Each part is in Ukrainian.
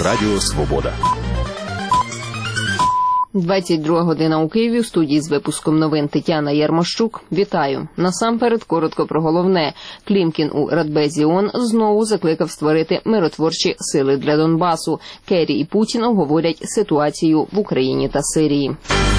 Радіо Свобода. 22 година у Києві. В студії з випуском новин Тетяна Ярмощук. Вітаю. Насамперед, коротко про головне. Клімкін у Радбезі ООН знову закликав створити миротворчі сили для Донбасу. Керрі і Путін обговорять ситуацію в Україні та Сирії.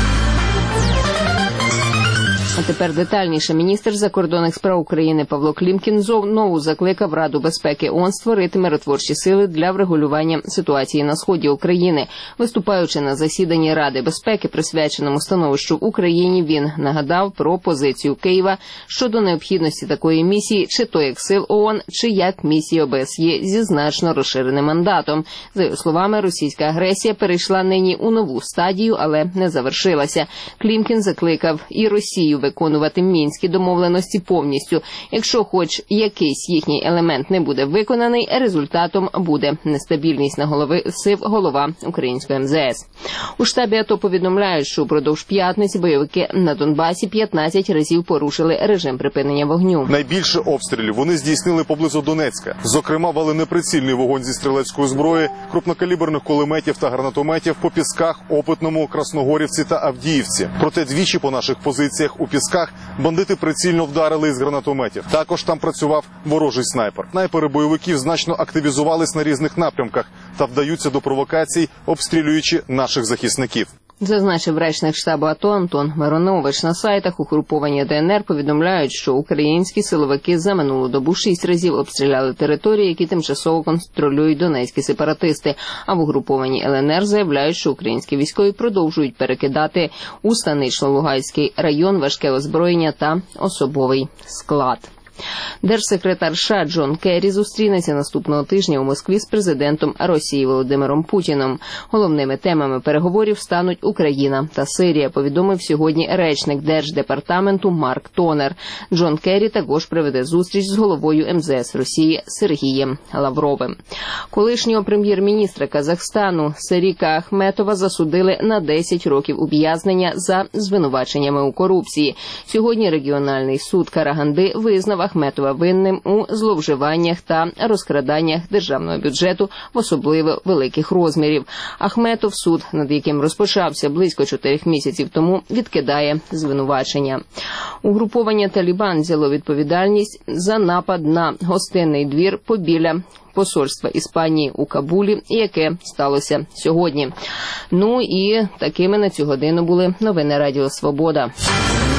А тепер детальніше. Міністр закордонних справ України Павло Клімкін знову закликав Раду безпеки ООН створити миротворчі сили для врегулювання ситуації на сході України. Виступаючи на засіданні Ради безпеки, присвяченому становищу в Україні, він нагадав про позицію Києва щодо необхідності такої місії, чи то як сил ООН, чи як місії ОБСЄ зі значно розширеним мандатом. За його словами, російська агресія перейшла нині у нову стадію, але не завершилася. Клімкін закликав і Росію виконувати мінські домовленості повністю. Якщо хоч якийсь їхній елемент не буде виконаний, результатом буде нестабільність, наголосив голова української МЗС. У штабі АТО повідомляють, що впродовж п'ятниці бойовики на Донбасі 15 разів порушили режим припинення вогню. Найбільше обстрілів вони здійснили поблизу Донецька. Зокрема, вели неприцільний вогонь зі стрілецької зброї, крупнокаліберних кулеметів та гранатометів по Пісках, Опитному, Красногорівці та Авдіївці. Проте двічі по наших позиціях у Пісках бандити прицільно вдарили із гранатометів. Також там працював ворожий снайпер. Снайпери бойовиків значно активізувались на різних напрямках та вдаються до провокацій, обстрілюючи наших захисників. Зазначив речник штабу АТО Антон Миронович. На сайтах угруповані ДНР повідомляють, що українські силовики за минулу добу 6 разів обстріляли території, які тимчасово контролюють донецькі сепаратисти. А в угруповані ЛНР заявляють, що українські військові продовжують перекидати у Станично-Луганський район важке озброєння та особовий склад. Держсекретар США Джон Керрі зустрінеться наступного тижня у Москві з президентом Росії Володимиром Путіним. Головними темами переговорів стануть Україна та Сирія, повідомив сьогодні речник Держдепартаменту Марк Тонер. Джон Керрі також проведе зустріч з головою МЗС Росії Сергієм Лавровим. Колишнього прем'єр-міністра Казахстану Серіка Ахметова засудили на 10 років ув'язнення за звинуваченнями у корупції. Сьогодні регіональний суд Караганди визнав Ахметова винним у зловживаннях та розкраданнях державного бюджету в особливо великих розмірів. Ахметов, суд над яким розпочався близько 4 місяців тому, відкидає звинувачення. Угруповання «Талібан» взяло відповідальність за напад на гостинний двір побіля посольства Іспанії у Кабулі, яке сталося сьогодні. Ну і такими на цю годину були новини Радіо Свобода.